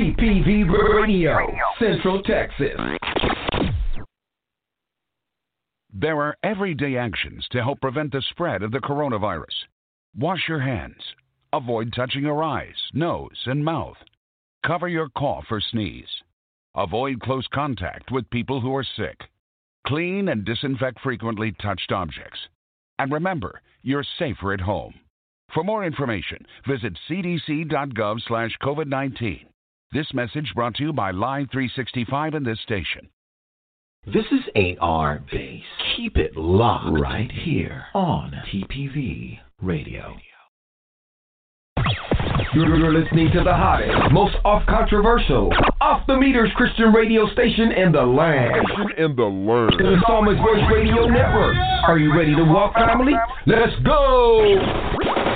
TPV Radio, Central Texas. There are everyday actions to help prevent the spread of the coronavirus. Wash your hands. Avoid touching your eyes, nose, and mouth. Cover your cough or sneeze. Avoid close contact with people who are sick. Clean and disinfect frequently touched objects. And remember, you're safer at home. For more information, visit cdc.gov/COVID-19. This message brought to you by Live 365 and this station. This is AR Base. Keep it locked right here on TPV Radio. You're listening to the hottest, most off-controversial, off-the-meters Christian radio station in the land. The Psalmist Voice Radio Network. Are you ready to walk, family? Let's go!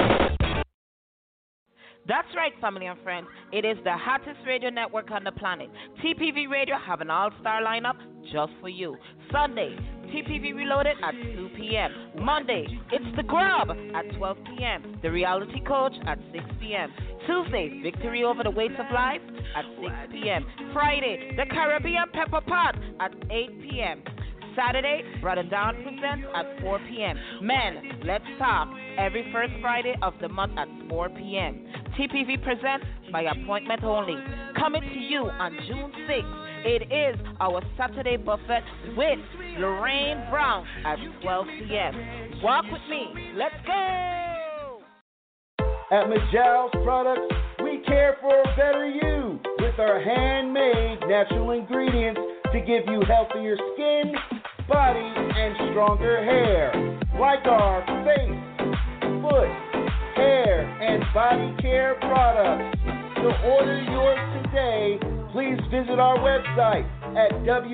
That's right, family and friends. It is the hottest radio network on the planet. TPV Radio have an all-star lineup just for you. Sunday, TPV Reloaded at 2 p.m. Monday, it's The Grub at 12 p.m. The Reality Coach at 6 p.m. Tuesday, Victory Over the Weights of Life at 6 p.m. Friday, The Caribbean Pepper Pot at 8 p.m. Saturday, Brother Down presents at 4 p.m. Men, Let's Talk, every first Friday of the month at 4 p.m. TPV presents by appointment only. Coming to you on June 6th, it is our Saturday buffet with Lorraine Brown at 12 p.m. Walk with me. Let's go! At Majal's Products, we care for a better you with our handmade natural ingredients to give you healthier skin, body, and stronger hair. Like our face, foot, hair, and body care products. To order yours today, please visit our website at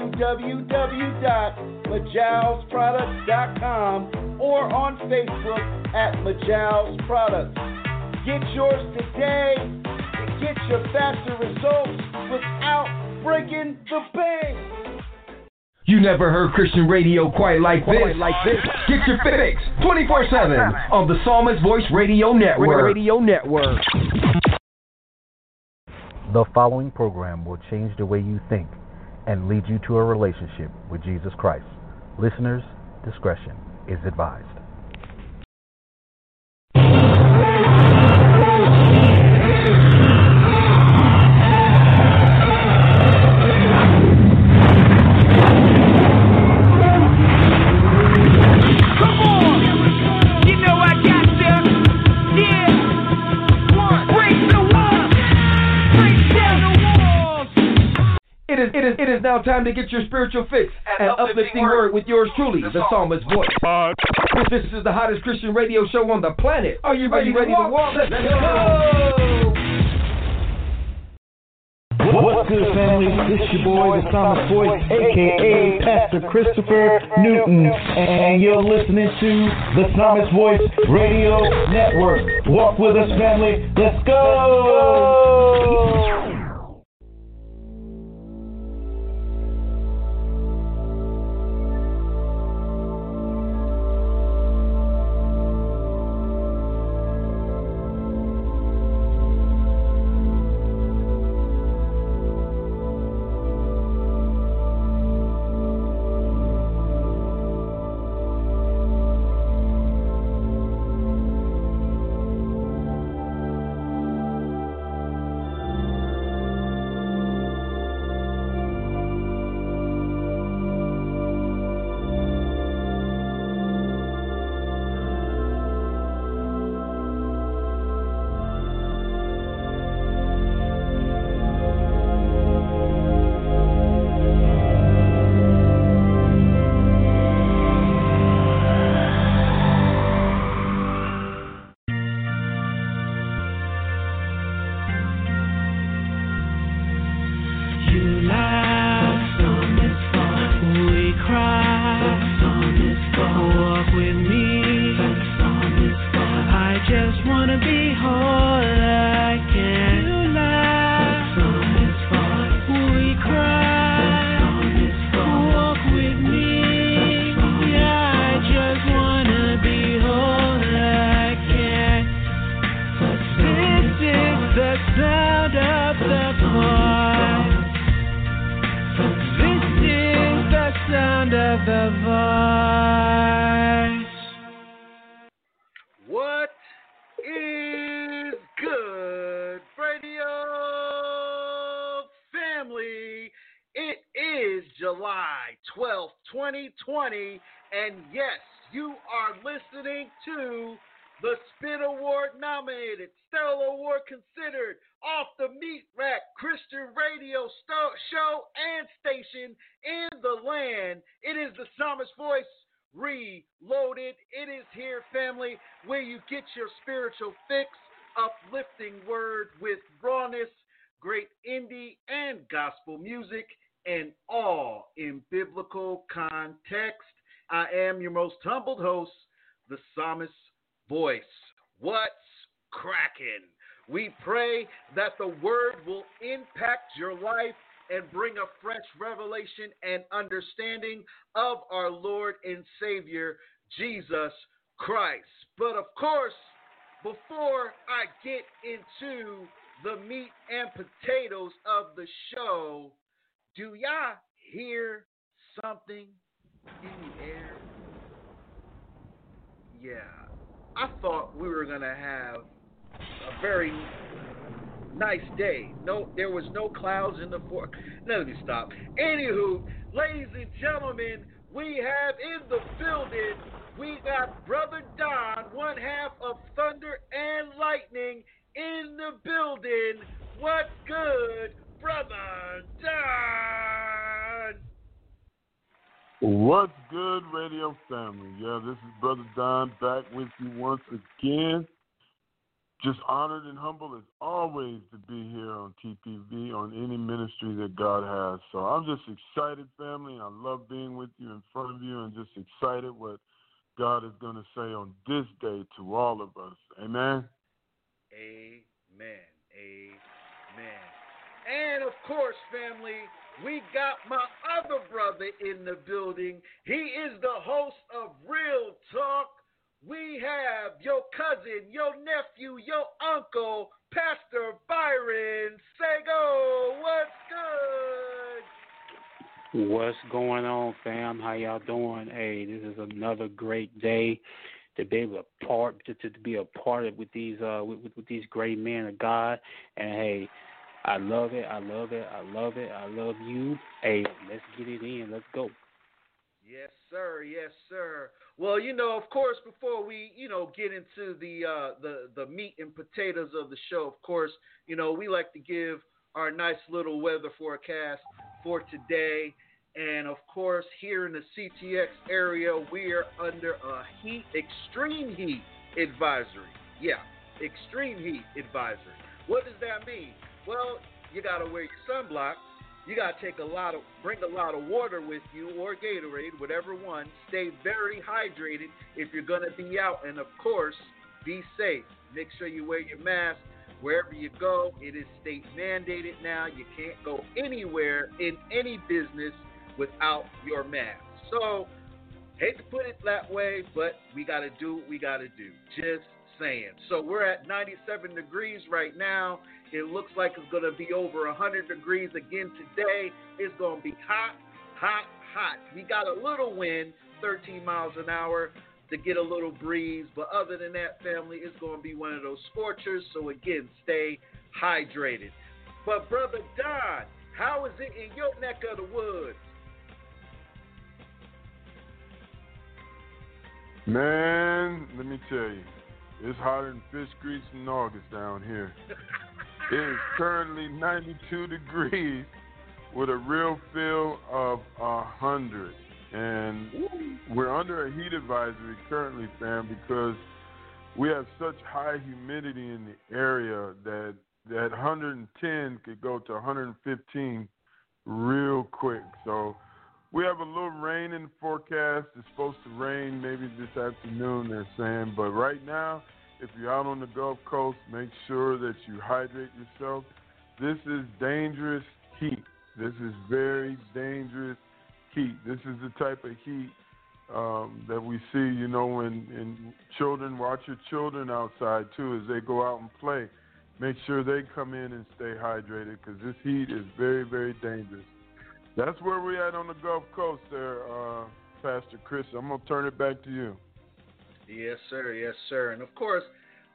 www.majalsproducts.com or on Facebook at Majal's Products. Get yours today to get your faster results without breaking the bank. You never heard Christian radio quite like this. Get your fix 24/7 on the Psalmist Voice Radio Network. The following program will change the way you think and lead you to a relationship with Jesus Christ. Listeners' discretion is advised. It is now time to get your spiritual fix and uplifting word with yours truly, the Psalmist Voice. This is the hottest Christian radio show on the planet. Are you ready to walk? Let's go! What's good, family? This your boy, the Psalmist Voice, a.k.a. Pastor Christopher Newton, and you're listening to the Psalmist Voice Radio Network. Walk with us, family. Let's go! July 12th, 2020. And yes, you are listening to the Spin Award nominated, Stellar Award considered, Off the Meat Rack Christian radio show and station in the land. It is the Psalmist Voice Reloaded. It is here, family, where you get your spiritual fix, uplifting word with rawness, great indie and gospel music, and all in biblical context. I am your most humbled host, the Psalmist Voice. What's cracking? We pray that the word will impact your life and bring a fresh revelation and understanding of our Lord and Savior, Jesus Christ. But of course, before I get into the meat and potatoes of the show, do y'all hear something in the air? Yeah, I thought we were going to have a very nice day. No, there was no clouds in the forecast. Let me stop. Anywho, ladies and gentlemen, we have in the building, we got Brother Don, one half of Thunder and Lightning, in the building. What's good, Brother Don? What's good, radio family? Yeah, this is Brother Don back with you once again. Just honored and humble as always to be here on TPV, on any ministry that God has. So I'm just excited, family. I love being with you, in front of you, and just excited what God is going to say on this day to all of us. Amen? Amen. Amen. And, of course, family, we got my other brother in the building. He is the host of Real Talk. We have your cousin, your nephew, your uncle, Pastor Byron Sago. What's good? What's going on, fam? How y'all doing? Hey, this is another great day to be able to be a part of with these great men of God. And hey, I love it. I love it. I love it. I love you. Hey, let's get it in. Let's go. Yes, sir. Yes, sir. Well, of course, before we, get into the meat and potatoes of the show, of course, we like to give our nice little weather forecast for today. And, of course, here in the CTX area, we are under a extreme heat advisory. Yeah, extreme heat advisory. What does that mean? Well, you got to wear your sunblock. You got to bring a lot of water with you, or Gatorade, whatever one. Stay very hydrated if you're going to be out. And, of course, be safe. Make sure you wear your mask wherever you go. It is state mandated now. You can't go anywhere in any business without your mask. So, hate to put it that way, but we got to do what we got to do. Just saying. So, we're at 97 degrees right now. It looks like it's going to be over 100 degrees again today. It's going to be hot, hot, hot. We got a little wind, 13 miles an hour, to get a little breeze. But other than that, family, it's going to be one of those scorchers. So, again, stay hydrated. But, Brother Don, how is it in your neck of the woods? Man, let me tell you, it's hotter than fish grease in August down here. It is currently 92 degrees with a real feel of 100. And we're under a heat advisory currently, fam, because we have such high humidity in the area that 110 could go to 115 real quick. So we have a little rain in the forecast. It's supposed to rain maybe this afternoon, they're saying. But right now, if you're out on the Gulf Coast, make sure that you hydrate yourself. This is dangerous heat. This is very dangerous heat. This is the type of heat that we see, when children, watch your children outside, too, as they go out and play. Make sure they come in and stay hydrated, because this heat is very, very dangerous. That's where we're at on the Gulf Coast there, Pastor Chris. I'm going to turn it back to you. Yes, sir. Yes, sir. And, of course,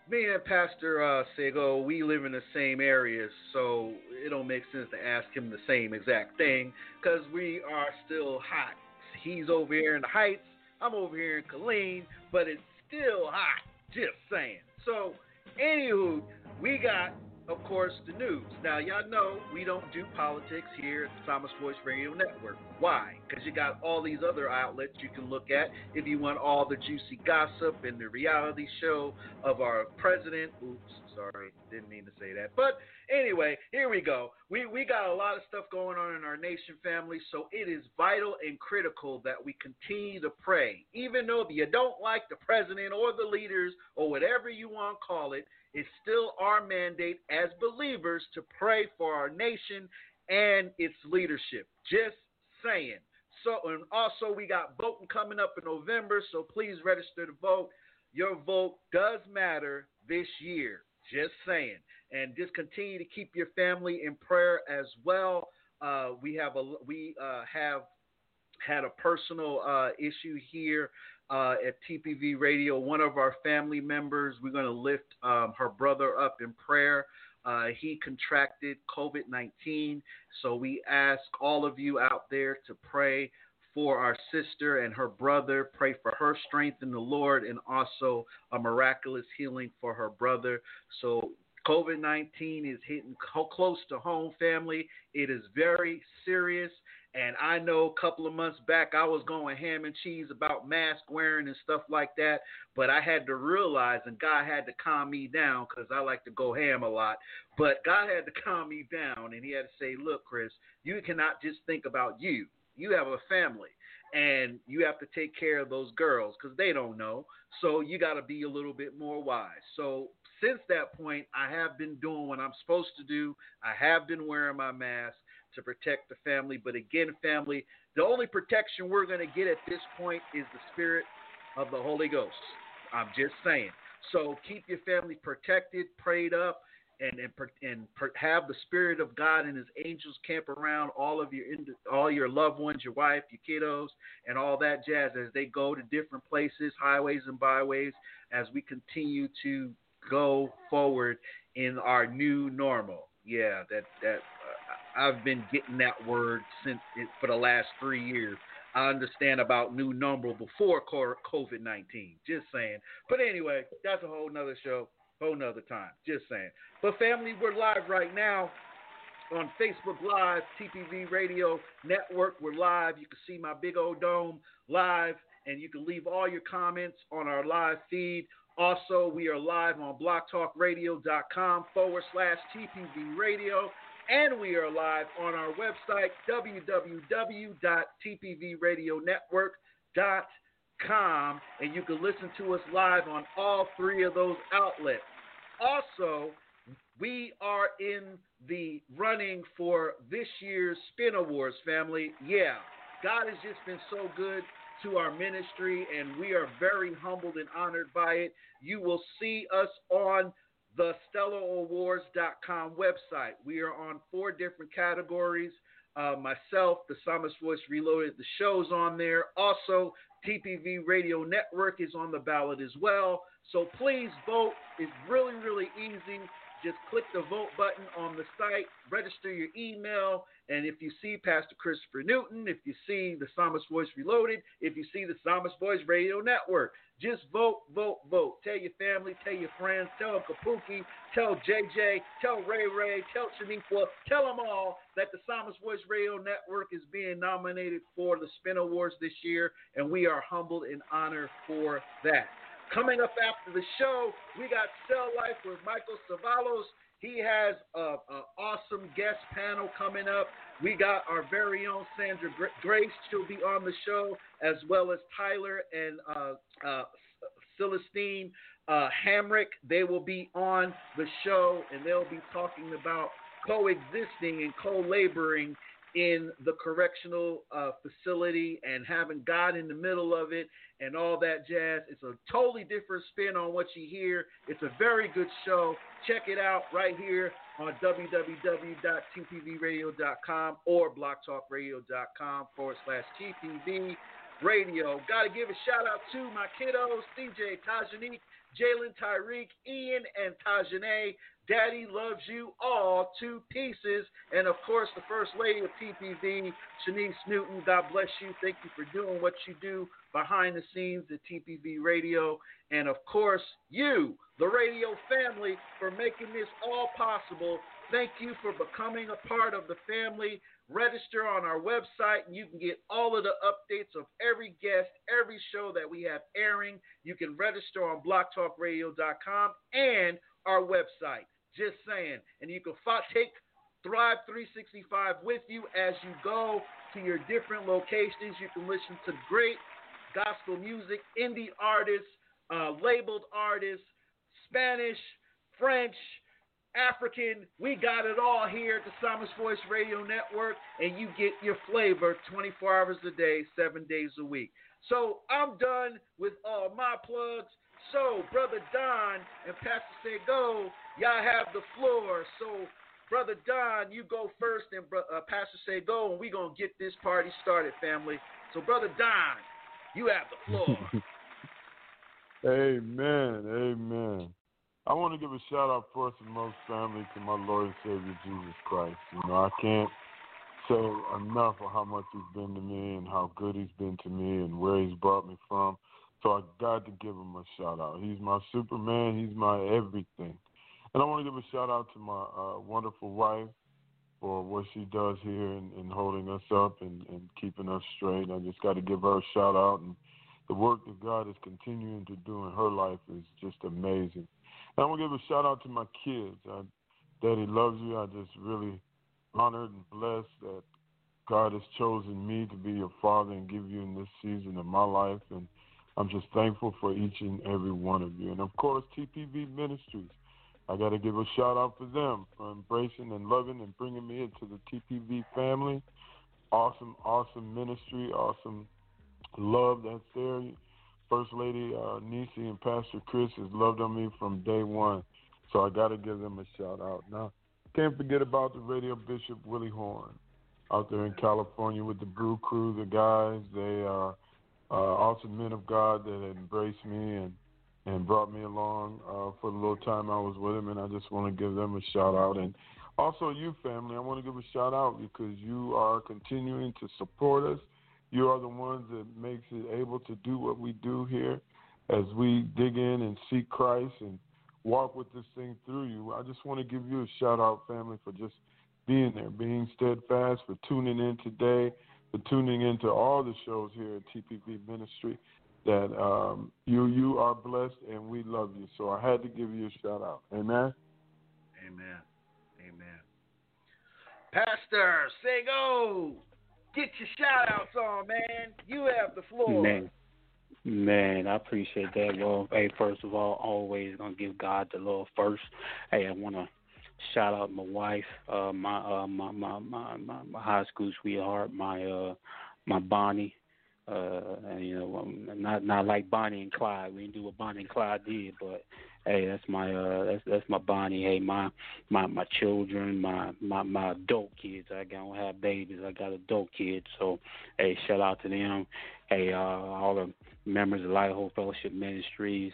me and Pastor Sego, we live in the same area, so it don't make sense to ask him the same exact thing because we are still hot. He's over here in the Heights, I'm over here in Killeen, but it's still hot. Just saying. So, anywho, we got, of course, the news. Now, y'all know we don't do politics here at the Thomas Voice Radio Network. Why? Because you got all these other outlets you can look at if you want all the juicy gossip and the reality show of our president. Oops, sorry, didn't mean to say that. But anyway, here we go. We got a lot of stuff going on in our nation, family, so it is vital and critical that we continue to pray. Even though you don't like the president or the leaders or whatever you want to call it, it's still our mandate as believers to pray for our nation and its leadership. Just saying. So, and also we got voting coming up in November, so please register to vote. Your vote does matter this year. Just saying. And just continue to keep your family in prayer as well. We have had a personal issue here at TPV Radio. One of our family members, we're going to lift her brother up in prayer. He contracted COVID-19, so we ask all of you out there to pray for our sister and her brother. Pray for her strength in the Lord and also a miraculous healing for her brother. So COVID-19 is hitting close to home, family. It is very serious. And I know a couple of months back I was going ham and cheese about mask wearing and stuff like that, but I had to realize, and God had to calm me down because I like to go ham a lot, but God had to calm me down, and he had to say, look, Chris, you cannot just think about you. You have a family, and you have to take care of those girls because they don't know, so you got to be a little bit more wise. So since that point, I have been doing what I'm supposed to do. I have been wearing my mask to protect the family. But again, family, the only protection we're going to get at this point is the spirit of the Holy Ghost. I'm just saying. So keep your family protected, prayed up, and have the spirit of God and his angels camp around all your loved ones, your wife, your kiddos, and all that jazz as they go to different places, highways and byways, as we continue to go forward in our new normal. Yeah, I've been getting that word for the last 3 years. I understand about new normal before COVID-19. Just saying. But anyway, that's a whole nother show, whole nother time. Just saying. But family, we're live right now on Facebook Live, TPV Radio Network. We're live. You can see my big old dome live, and you can leave all your comments on our live feed. Also, we are live on blogtalkradio.com/TPV Radio. And we are live on our website, www.tpvradionetwork.com. And you can listen to us live on all three of those outlets. Also, we are in the running for this year's Spin Awards, family. Yeah, God has just been so good to our ministry, and we are very humbled and honored by it. You will see us on the StellarAwards.com website. We are on 4 different categories. Myself, the Psalmist Voice Reloaded, the show's on there. Also, TPV Radio Network is on the ballot as well. So please vote. It's really, really easy. Just click the vote button on the site, register your email, and if you see Pastor Christopher Newton, if you see the Psalmist Voice Reloaded, if you see the Psalmist Voice Radio Network, just vote, vote, vote. Tell your family, tell your friends, tell Kapuki, tell JJ, tell Ray, tell Shaniqua, tell them all that the Psalmist Voice Radio Network is being nominated for the Spin Awards this year, and we are humbled and honored for that. Coming up after the show, we got Cell Life with Michael Savalos. He has an awesome guest panel coming up. We got our very own Sandra Grace. She'll be on the show, as well as Tyler and Celestine Hamrick. They will be on the show, and they'll be talking about coexisting and co-laboring in the correctional facility and having God in the middle of it and all that jazz. It's a totally different spin on what you hear. It's a very good show. Check it out right here on www.tpvradio.com or blogtalkradio.com/TPV Radio. Got to give a shout out to my kiddos, CJ, Tajanique, Jalen, Tyreek, Ian, and Tajane. Daddy loves you all to pieces. And, of course, the First Lady of TPV, Shanice Newton, God bless you. Thank you for doing what you do behind the scenes at TPV Radio. And, of course, you, the radio family, for making this all possible. Thank you for becoming a part of the family. Register on our website, and you can get all of the updates of every guest, every show that we have airing. You can register on blogtalkradio.com and our website. Just saying. And you can take Thrive 365 with you as you go to your different locations. You can listen to great gospel music, indie artists, labeled artists, Spanish, French, African. We got it all here at the Psalmist Voice Radio Network, and you get your flavor 24 hours a day, 7 days a week. So I'm done with all my plugs. So, Brother Don and Pastor Sego, y'all have the floor. So, Brother Don, you go first, and Pastor Sego, and we're going to get this party started, family. So, Brother Don, you have the floor. Amen. Amen. I want to give a shout out first and most, family, to my Lord and Savior Jesus Christ. I can't say enough of how much he's been to me and how good he's been to me and where he's brought me from. So I got to give him a shout out. He's my Superman. He's my everything. And I want to give a shout out to my wonderful wife for what she does here and holding us up and keeping us straight. I just got to give her a shout out. And the work that God is continuing to do in her life is just amazing. And I want to give a shout out to my kids. Daddy loves you. I just really honored and blessed that God has chosen me to be your father and give you in this season of my life. And I'm just thankful for each and every one of you. And, of course, TPV Ministries. I got to give a shout-out for them for embracing and loving and bringing me into the TPV family. Awesome, awesome ministry, awesome love that's there. First Lady Nisi and Pastor Chris has loved on me from day one, so I got to give them a shout-out. Now, can't forget about the Radio Bishop Willie Horn out there in California with the Brew Crew, the guys. They are awesome men of God that had embraced me and brought me along for the little time I was with him, and I just want to give them a shout-out. And also you, family, I want to give a shout-out because you are continuing to support us. You are the ones that makes it able to do what we do here as we dig in and seek Christ and walk with this thing through you. I just want to give you a shout-out, family, for just being there, being steadfast, for tuning in today, for tuning into all the shows here at TPV Ministry, that you are blessed and we love you. So I had to give you a shout-out. Amen? Amen. Amen. Pastor Sego, get your shout-outs on, man. You have the floor. Man, I appreciate that. Well, hey, first of all, always going to give God the love first. Hey, I want to shout out my wife, my high school sweetheart, my Bonnie. Not like Bonnie and Clyde. We didn't do what Bonnie and Clyde did, but hey, that's my Bonnie. Hey, my children, my adult kids. I don't have babies. I got adult kids. So hey, shout out to them. Hey, all the members of Light Hope Fellowship Ministries,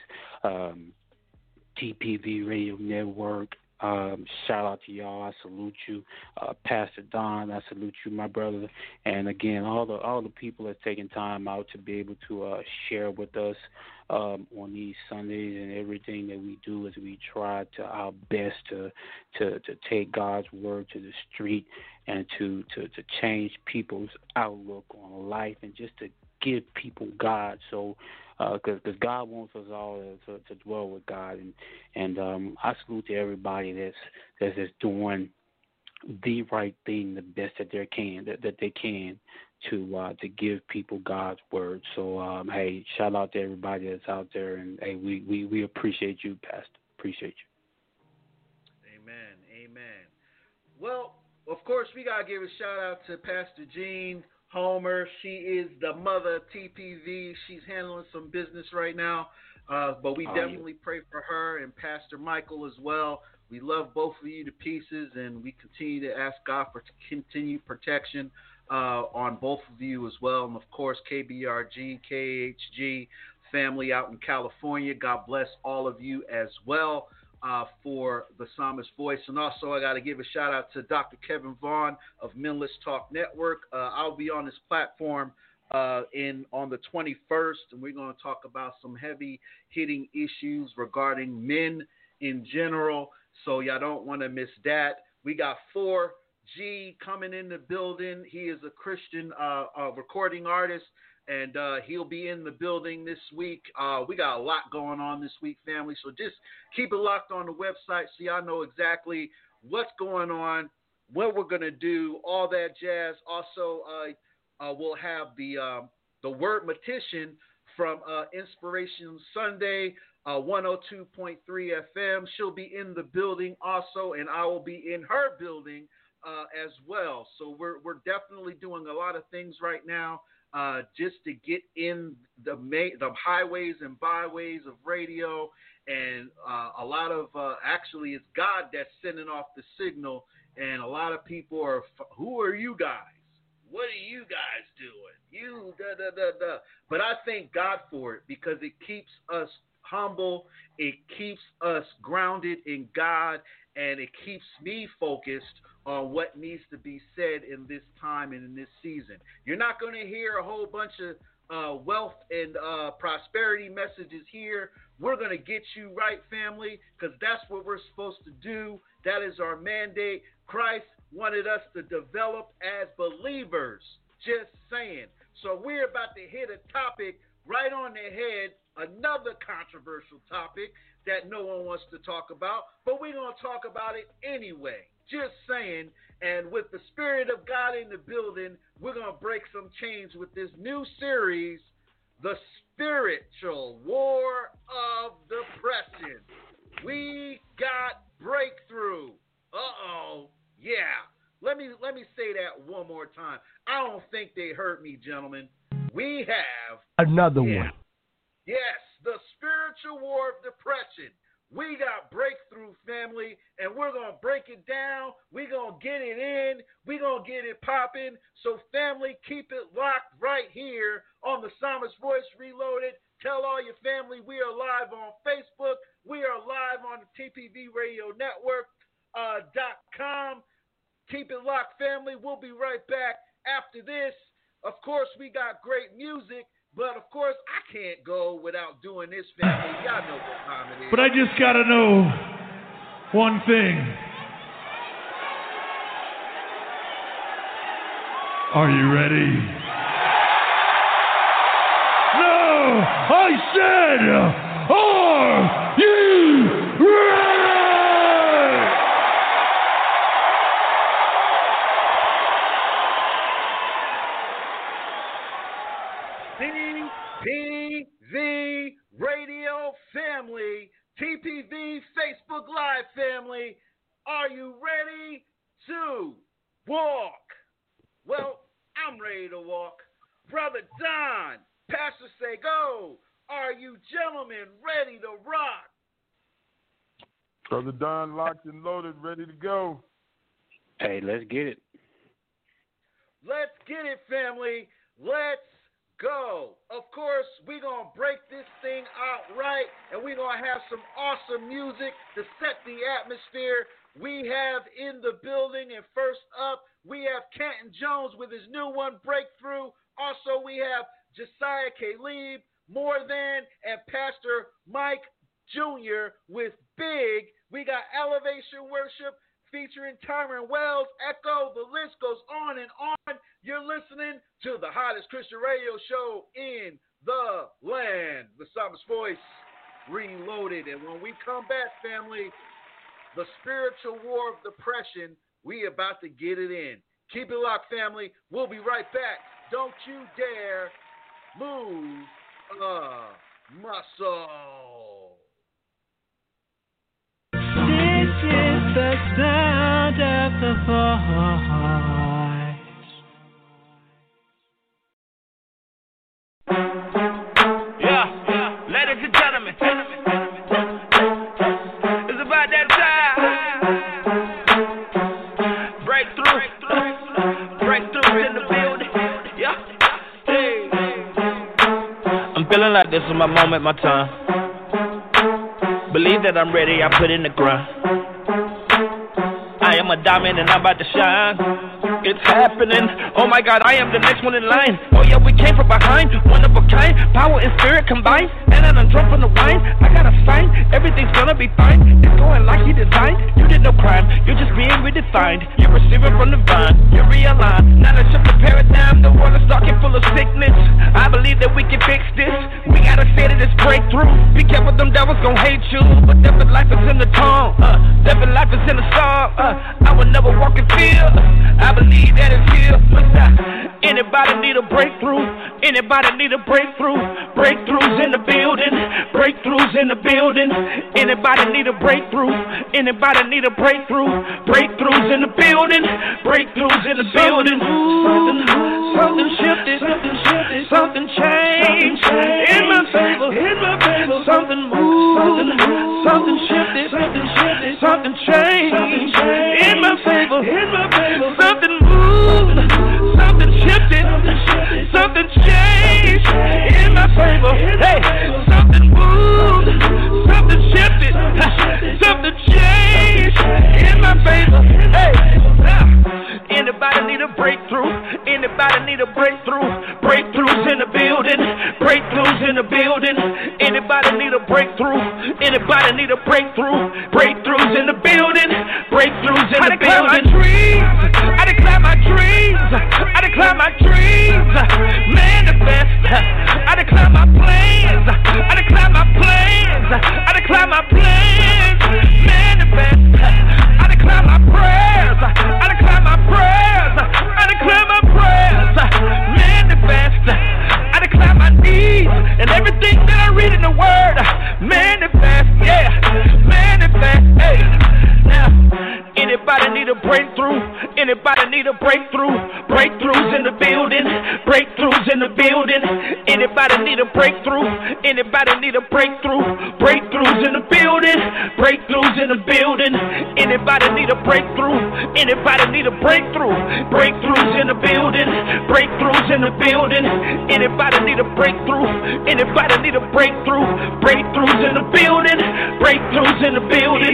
TPV Radio Network. Shout out to y'all. I salute you, Pastor Don. I salute you, my brother. And again, all the people that's taking time out to be able to share with us on these Sundays and everything that we do as we try to our best to take God's word to the street and to change people's outlook on life and just to give people God. So. Because God wants us all to dwell with God, and I salute to everybody that's doing the right thing, the best that they can to give people God's word. So hey, shout out to everybody that's out there, and hey, we appreciate you, Pastor. Appreciate you. Amen. Well, of course, we gotta give a shout out to Pastor Jean Homer. She is the mother of TPV. She's handling some business right now, but we definitely pray for her and Pastor Michael as well. We love both of you to pieces, and we continue to ask God for continued protection on both of you as well. And, of course, KBRG, KHG family out in California. God bless all of you as well for the Psalmist Voice. And also I got to give a shout out to Dr. Kevin Vaughn of Menless Talk Network. I'll be on this platform on the 21st, and we're going to talk about some heavy hitting issues regarding men in general. So y'all don't want to miss that. We got 4G coming in the building. He is a Christian recording artist, and he'll be in the building this week. We got a lot going on this week, family. So just keep it locked on the website so y'all know exactly what's going on, what we're going to do, all that jazz. Also, we'll have the Word Mortician from Inspiration Sunday, 102.3 FM. She'll be in the building also, and I will be in her building as well. So we're definitely doing a lot of things right now just to get in the highways and byways of radio, and a lot of actually it's God that's sending off the signal, and a lot of people are, who are you guys? What are you guys doing? You da. But I thank God for it, because it keeps us humble, it keeps us grounded in God, and it keeps me focused on what needs to be said in this time and in this season. You're not going to hear a whole bunch of wealth and prosperity messages here. We're going to get you right, family, because that's what we're supposed to do. That is our mandate. Christ wanted us to develop as believers, just saying. So we're about to hit a topic right on the head, another controversial topic that no one wants to talk about, but we're going to talk about it anyway, just saying. And with the Spirit of God in the building, we're going to break some chains with this new series, The Spiritual War of Depression. We got breakthrough. Yeah. Let me say that one more time. I don't think they heard me, gentlemen. We have another one. Yes, the spiritual war of depression. We got breakthrough, family, and we're going to break it down. We're going to get it in. We're going to get it popping. So, family, keep it locked right here on the Psalmist Voice Reloaded. Tell all your family we are live on Facebook. We are live on the TPV Radio Network .com. Keep it locked, family. We'll be right back after this. Of course, we got great music, but of course, I can't go without doing this, family. Y'all know what time it is. But I just got to know one thing. Are you ready? No! I said, are you ready? TPV Radio family, TPV Facebook Live family, are you ready to walk? Well, I'm ready to walk. Brother Don, Pastor Sego, are you gentlemen ready to rock? Brother Don, locked and loaded, ready to go. Hey, let's get it. Let's get it, family. Let's go. Of course, we're going to break this thing out right, and we're going to have some awesome music to set the atmosphere. We have in the building, and first up, we have Canton Jones with his new one, Breakthrough. Also, we have Josiah Caleb, More Than, and Pastor Mike Jr. with Big. We got Elevation Worship featuring Tyron Wells, Echo. The list goes on and on. You're listening to the hottest Christian radio show in the land, the Psalmist Voice Reloaded. And when we come back, family, the spiritual war of depression, we about to get it in. Keep it locked, family. We'll be right back. Don't you dare move a muscle. This is the sound of the voice. Yeah, ladies and gentlemen, it's about that time. Breakthrough in the building. Yeah, hey. I'm feeling Feeling like this is my moment, my time. Believe that I'm ready, I put in the grind. I am a diamond and I'm about to shine. It's happening. Oh my God, I am the next one in line. Oh yeah, we came from behind, one of a kind. Power and spirit combined, and then I'm drunk from the wine. I got a sign, everything's gonna be fine. It's going like he designed. You did no crime, you're just being redefined. You're receiving from the vine, you're realigned. Now let's shift the paradigm. The world is dark and full of sickness. I believe that we can fix this. We gotta say that it's breakthrough. Be careful, them devils gon' hate you. But death and life is in the tongue. Death and life is in the song. I will never walk in fear. I believe that it's here. Anybody need a breakthrough? Anybody need a breakthrough? Breakthroughs in the building. Breakthroughs in the building. Anybody need a breakthrough? Anybody need a breakthrough? Breakthroughs in the building. Breakthroughs in the building. Something shifted. Something changed in my favor. Something moved. Something shifted. Something changed in my favor. Something moved. Something shifted. Something changed in my favor. Hey, something moved. Something shifted. Something changed in my favor. Hey, anybody need a breakthrough? Anybody need a breakthrough? Breakthroughs in the building. Breakthroughs in the building. Anybody need a breakthrough? Anybody need a breakthrough? Breakthroughs in the building. Breakthroughs in the building. I declare my dreams. I declare my dreams. Manifest. I declare my plans. I declare my plans. I declare my plans. Manifest. I declare my prayers. I declare my prayers. I declare my prayers. Manifest. I declare my needs and everything that I read in the word. Manifest. Yeah. Manifest. Hey. Now, anybody need a breakthrough? Anybody need a breakthrough? Breakthroughs in the building. Breakthroughs in the building. Anybody need a breakthrough? Anybody need a breakthrough? Breakthroughs in the building. Breakthroughs in the building. Anybody need a breakthrough? Anybody need a breakthrough? Breakthroughs in the building. Breakthroughs in the building. Anybody need a breakthrough? Anybody need a breakthrough? Breakthroughs in the building. Breakthroughs in the building.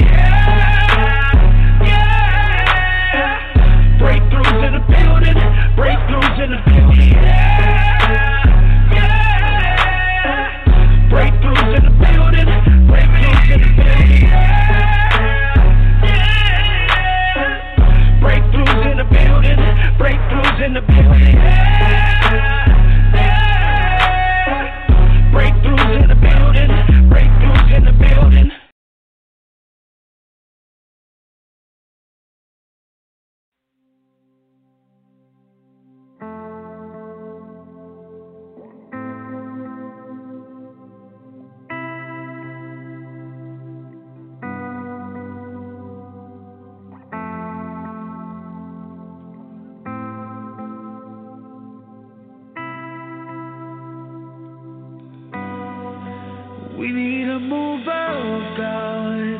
Breakthroughs in the building. Breakthroughs in the building. Breakthroughs in the building. Breakthroughs in the building. Breakthroughs in the building. Breakthroughs in the building. Breakthroughs in the building. Breakthroughs in the building. We need a move of God.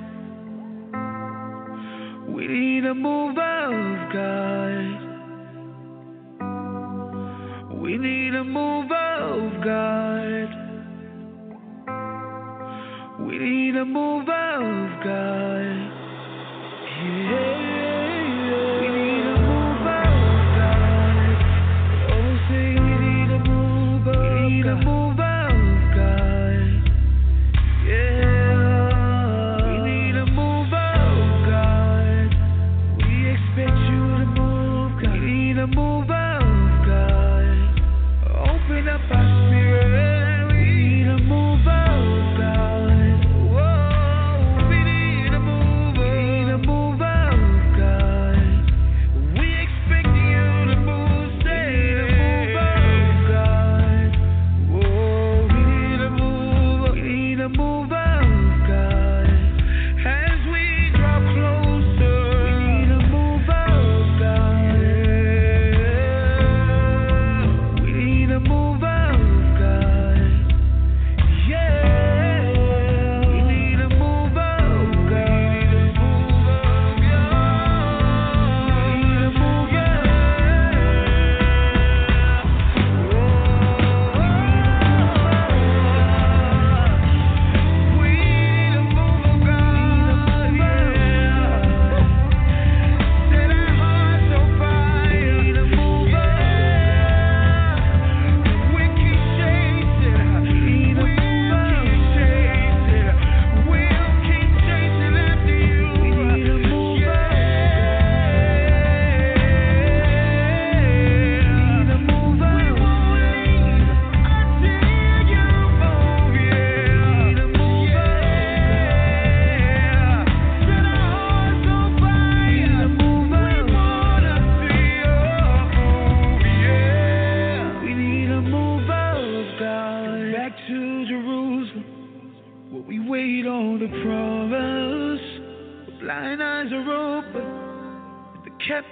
We need a move of God. We need a move of God. We need a move of God. Yeah. We need a move of God. Oh, say we need a move of God. We need a move. Move of God, open up our spirit. We need a move of God. Whoa, we need a move. We need a move of God. We expect you to move. Say a move of God. Whoa, we need a move. We need a move of God. As we draw closer, we need a move of God.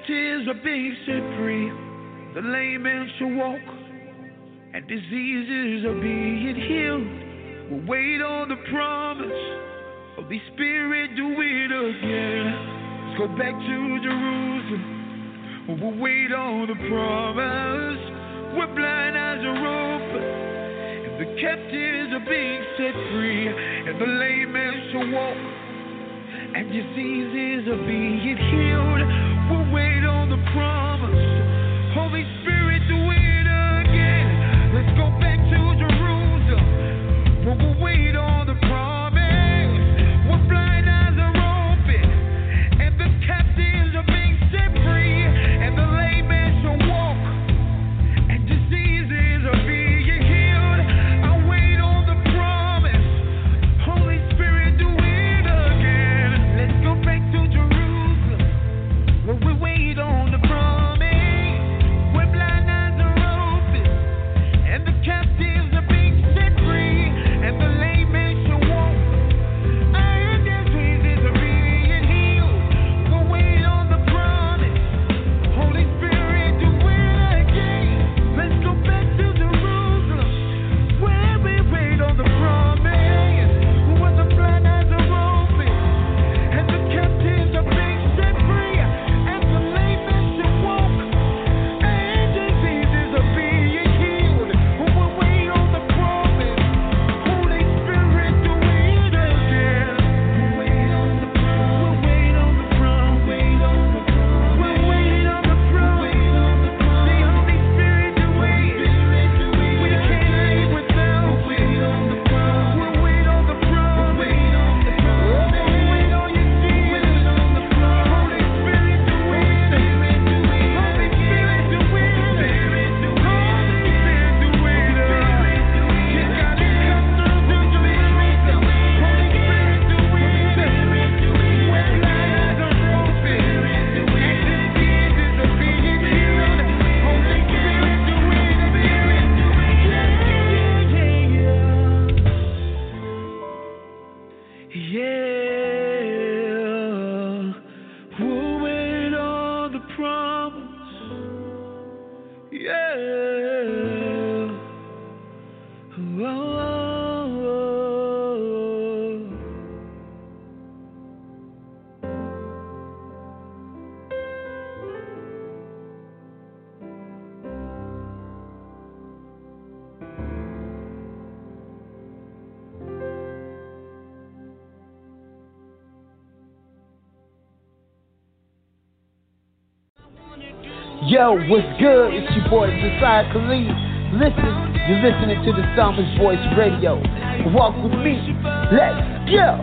captives are being set free. The lame man shall walk, and diseases are being healed. We'll wait on the promise. Holy Spirit, do it again. Let's go back to Jerusalem. We'll wait on the promise. Where blind eyes are open, and the captives are being set free, and the lame man shall walk, and diseases are being healed. We'll wait on the promise. Holy Spirit, do it again. Let's go back to Jerusalem. We'll wait on the promise. Where blind eyes are open, and the captives are being set free, and the lame man shall walk, and diseases are being healed. I wait on the promise. Holy Spirit, do it again. Let's go back to Jerusalem, where we wait on the promise. Where blind eyes are open, and the captives are being set free, and the lame man shall walk, and diseases are being healed. We'll wait on the promise. Holy Spirit, do it again. Let's go back to Jerusalem, where we wait on the promise. Where the blind eyes are open, and the captives are being set free, and the lame man shall walk, and diseases are being healed. We'll wait on the promise. Holy Spirit, do it again. We'll wait on the promise. We'll wait on the promise. Wait on the promise. We'll wait on the promise. The Holy Spirit, do it. We can't live without. Wait on the promise. We'll wait on the promise. Wait on the promise. We'll wait on you, Jesus. Holy Spirit, do it. Holy Spirit, do it. Holy Spirit, do it. You gotta come through the Jerusalem. Holy Spirit, do it. Where blind eyes are open, and diseases are being healed. Holy Spirit, do it. Yeah. We'll wait on the promise. Yeah. Oh. Yo, what's good? It's your boy Josiah Khalid. Listen, you're listening to the Psalmist Voice Radio. Walk with me. Let's go.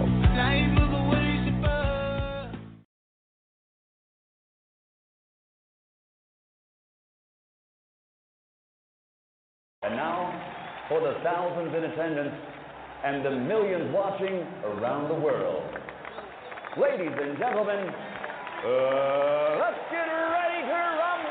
And now, for the thousands in attendance and the millions watching around the world. Ladies and gentlemen, let's get ready to rumble!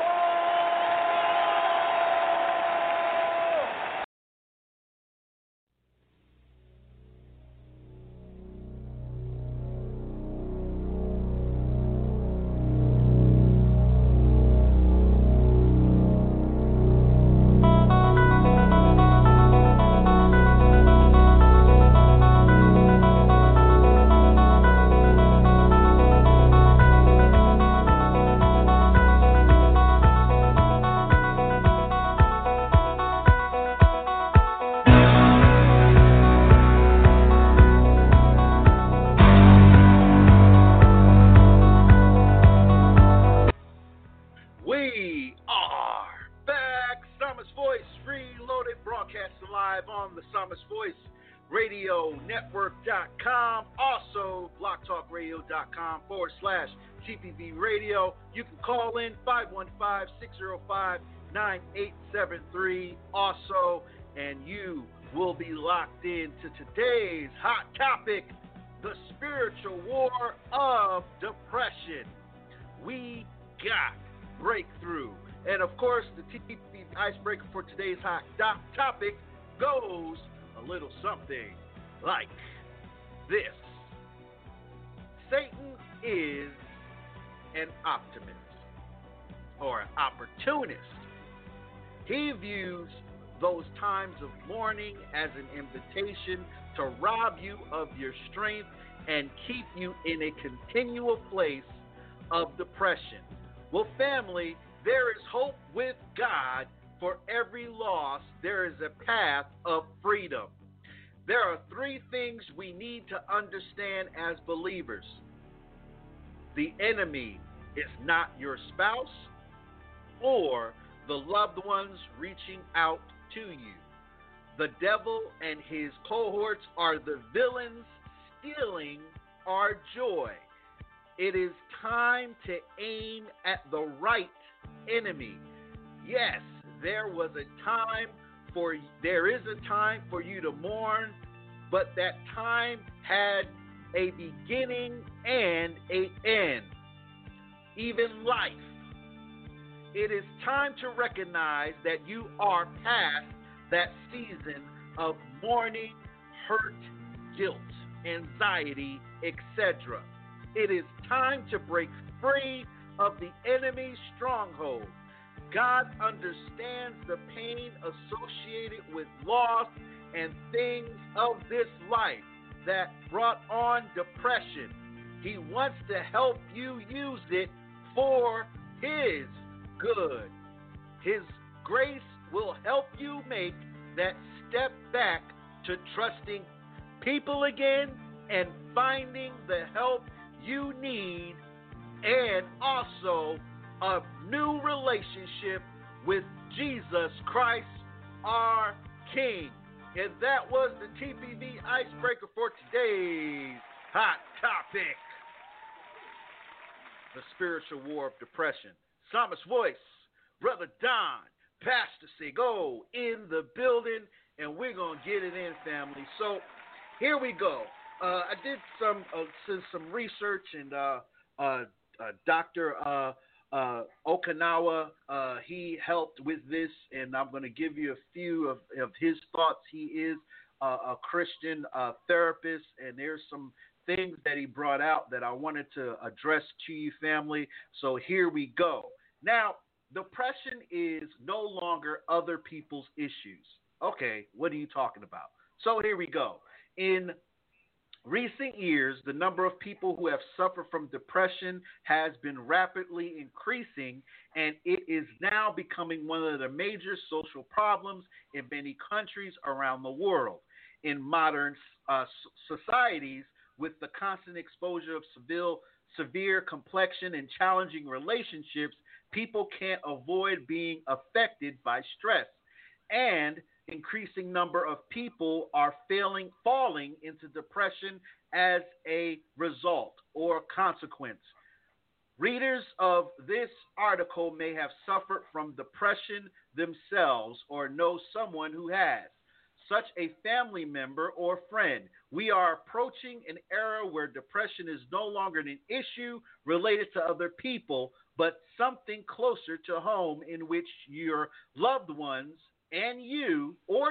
We are back. Psalmist Voice, reloaded, broadcasting live on the Psalmist Voice Radio Network.com. Also, blogtalkradio.com/TPV Radio. You can call in 515-605-9873. Also, and you will be locked into today's hot topic, the spiritual war of depression. We got breakthrough. And of course, the TPV icebreaker for today's hot topic goes a little something like this. Satan is an optimist. or an opportunist. He views those times of mourning as an invitation to rob you of your strength and keep you in a continual place of depression. Well, family, there is hope with God. For every loss, there is a path of freedom. There are three things we need to understand as believers. The enemy is not your spouse or the loved ones reaching out to you. The devil and his cohorts are the villains stealing our joy. It is time to aim at the right enemy. Yes, there is a time for you to mourn, but that time had a beginning and an end. Even life. It is time to recognize that you are past that season of mourning, hurt, guilt, anxiety, etc. It is time to break free of the enemy's stronghold. God understands the pain associated with loss and things of this life that brought on depression. He wants to help you use it for His good. His grace will help you make that step back to trusting people again and finding the help you need, and also a new relationship with Jesus Christ, our King. And that was the TPV Icebreaker for today's hot topic. The spiritual war of depression. Psalmist Voice, Brother Don, Pastor Sego in the building, and we're going to get it in, family. So here we go. I did some research, and Dr. Okinawa, he helped with this, and I'm going to give you a few of his thoughts. He is a Christian therapist, and there's some things that he brought out that I wanted to address to you, family. So here we go. Now, depression is no longer other people's issues. Okay, what are you talking about? So here we go. In recent years, the number of people who have suffered from depression has been rapidly increasing, and it is now becoming one of the major social problems in many countries around the world. In modern societies, with the constant exposure of severe complexion and challenging relationships, people can't avoid being affected by stress, and increasing number of people are falling into depression as a result or consequence. Readers of this article may have suffered from depression themselves or know someone who has, such a family member or friend. We are approaching an era where depression is no longer an issue related to other people, but something closer to home, in which your loved ones and you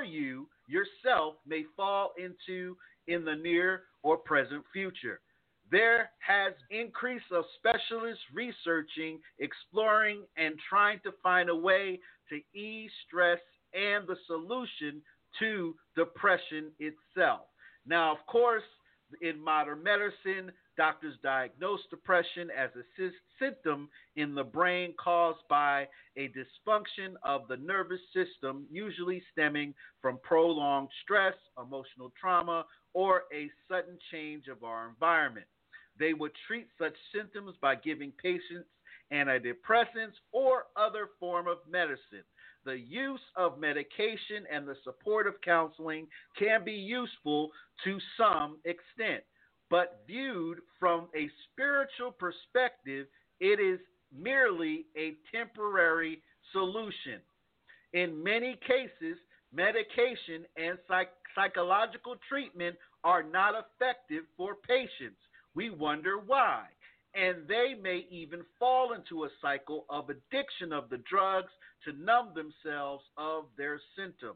yourself may fall into in the near or present future. There has increase of specialists researching, exploring, and trying to find a way to ease stress and the solution to depression itself. Now, of course, in modern medicine, doctors diagnose depression as a symptom in the brain caused by a dysfunction of the nervous system, usually stemming from prolonged stress, emotional trauma, or a sudden change of our environment. They would treat such symptoms by giving patients antidepressants or other form of medicine. The use of medication and the support of counseling can be useful to some extent, but viewed from a spiritual perspective, it is merely a temporary solution. In many cases, medication and psychological treatment are not effective for patients. We wonder why. And they may even fall into a cycle of addiction of the drugs to numb themselves of their symptom.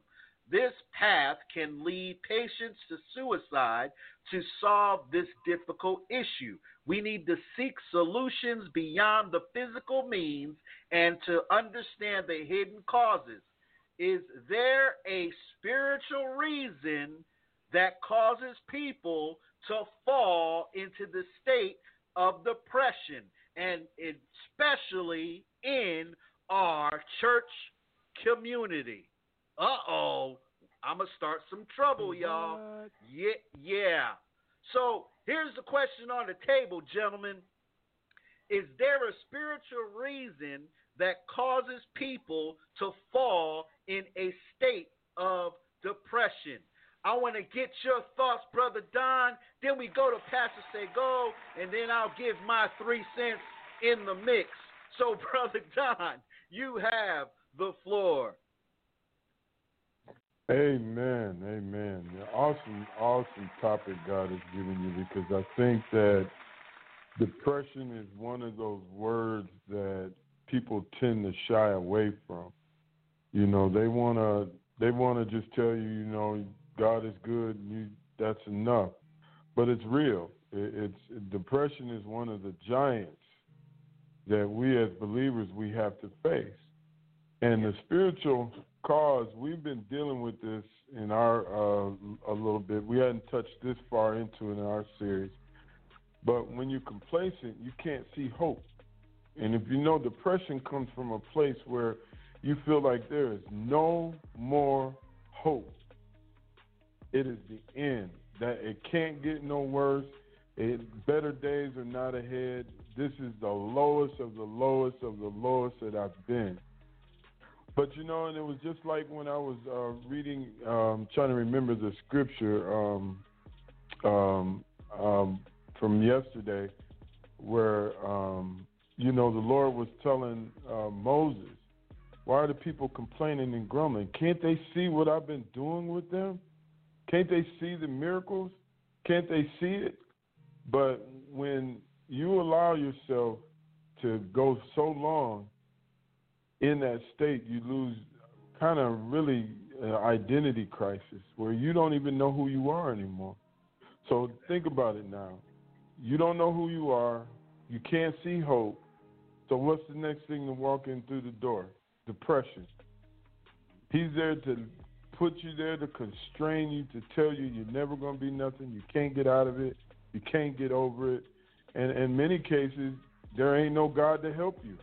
This path can lead patients to suicide. To solve this difficult issue, we need to seek solutions beyond the physical means and to understand the hidden causes. Is there a spiritual reason that causes people to fall into the state of depression, and especially in our church community? I'm going to start some trouble, y'all. Yeah. So here's the question on the table, gentlemen. Is there a spiritual reason that causes people to fall in a state of depression? I want to get your thoughts, Brother Don. Then we go to Pastor Sego, and then I'll give my 3 cents in the mix. So, Brother Don, you have the floor. Amen. Awesome topic God has given you, because I think that depression is one of those words that people tend to shy away from. You know, they wanna just tell you, you know, God is good, and that's enough. But it's real. Depression is one of the giants that we as believers we have to face. And the spiritual cause, we've been dealing with this in our a little bit. We hadn't touched this far into it in our series. But when you're complacent, you can't see hope. And if you know, depression comes from a place where you feel like there is no more hope. It is the end. That it can't get no worse. Better days are not ahead. This is the lowest of the lowest of the lowest that I've been. But, you know, and it was just like when I was reading, trying to remember the scripture from yesterday where, you know, the Lord was telling Moses, why are the people complaining and grumbling? Can't they see what I've been doing with them? Can't they see the miracles? Can't they see it? But when you allow yourself to go so long in that state, you lose kind of really identity crisis where you don't even know who you are anymore. So think about it now. You don't know who you are. You can't see hope. So what's the next thing to walk in through the door? Depression. He's there to put you there, to constrain you, to tell you you're never going to be nothing. You can't get out of it. You can't get over it. And in many cases, there ain't no God to help you.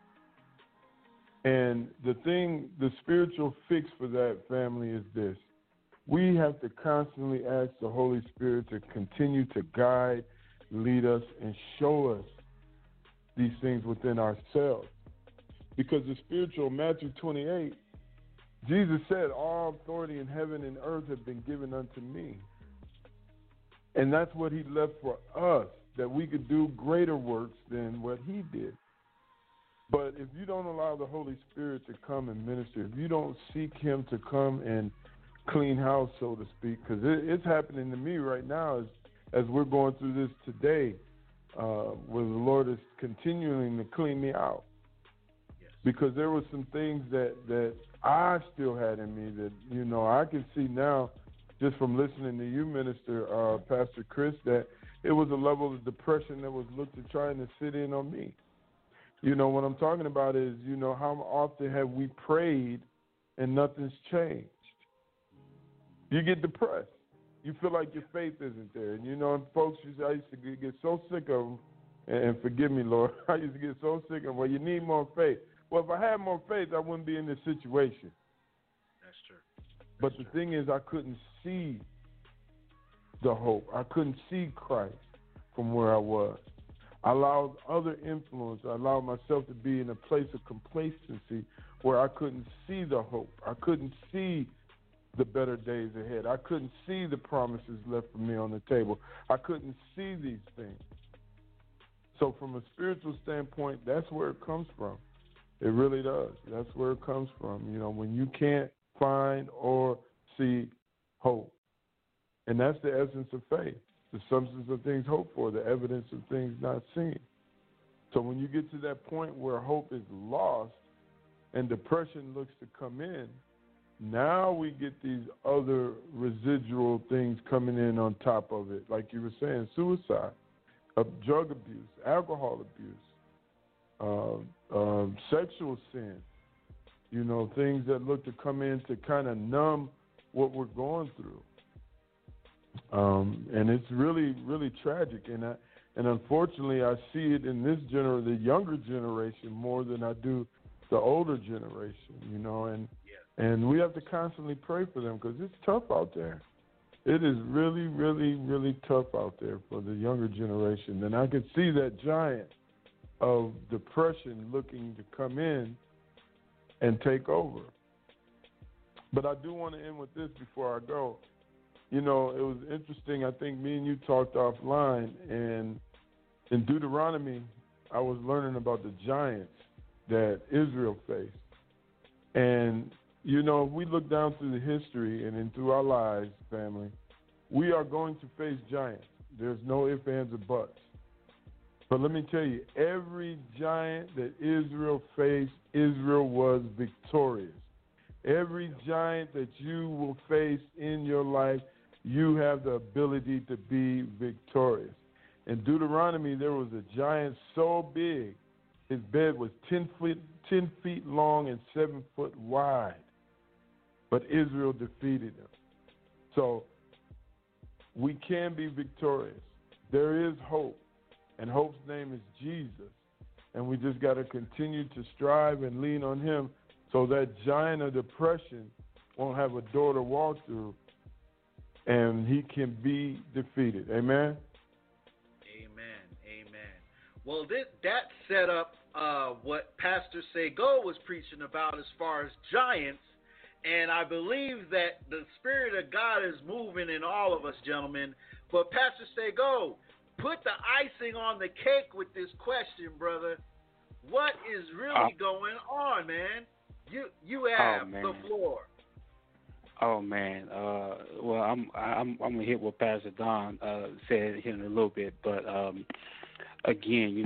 And the spiritual fix for that, family, is this. We have to constantly ask the Holy Spirit to continue to guide, lead us, and show us these things within ourselves. Because the spiritual, Matthew 28, Jesus said, all authority in heaven and earth have been given unto me. And that's what he left for us, that we could do greater works than what he did. But if you don't allow the Holy Spirit to come and minister, if you don't seek him to come and clean house, so to speak, because it's happening to me right now as we're going through this today, where the Lord is continuing to clean me out. Yes. Because there were some things that I still had in me that, you know, I can see now just from listening to you, Minister Pastor Chris, that it was a level of depression that was looked at trying to sit in on me. You know, what I'm talking about is, you know, how often have we prayed and nothing's changed? You get depressed. You feel like your faith isn't there. And, you know, and folks, I used to get so sick of them, and forgive me, Lord, I used to get so sick of them, well, you need more faith. Well, if I had more faith, I wouldn't be in this situation. That's true. But the thing is, I couldn't see the hope. I couldn't see Christ from where I was. I allowed other influence. I allowed myself to be in a place of complacency where I couldn't see the hope. I couldn't see the better days ahead. I couldn't see the promises left for me on the table. I couldn't see these things. So from a spiritual standpoint, that's where it comes from. It really does. That's where it comes from. You know, when you can't find or see hope. And that's the essence of faith. The substance of things hoped for, the evidence of things not seen. So when you get to that point where hope is lost and depression looks to come in, Now we get these other residual things coming in on top of it, like you were saying, suicide, drug abuse, alcohol abuse, sexual sin, things that look to come in to kind of numb what we're going through. And it's really, really tragic. And unfortunately, I see it in the younger generation more than I do the older generation, and we have to constantly pray for them because it's tough out there. It is really, really, really tough out there for the younger generation. And I can see that giant of depression looking to come in and take over. But I do want to end with this before I go. It was interesting. I think me and you talked offline, and in Deuteronomy, I was learning about the giants that Israel faced. And, if we look down through the history and through our lives, family, we are going to face giants. There's no ifs, ands, or buts. But let me tell you, every giant that Israel faced, Israel was victorious. Every giant that you will face in your life, you have the ability to be victorious. In Deuteronomy, there was a giant so big, his bed was 10 feet long and 7 foot wide. But Israel defeated him. So we can be victorious. There is hope, and hope's name is Jesus. And we just got to continue to strive and lean on him so that giant of depression won't have a door to walk through, and he can be defeated. Amen? Amen. Well, that set up what Pastor Sego was preaching about as far as giants, and I believe that the Spirit of God is moving in all of us, gentlemen. But Pastor Sego, put the icing on the cake with this question, brother. What is really going on, man? You have the floor. Oh man, well I'm gonna hit what Pastor Don said here in a little bit, but again,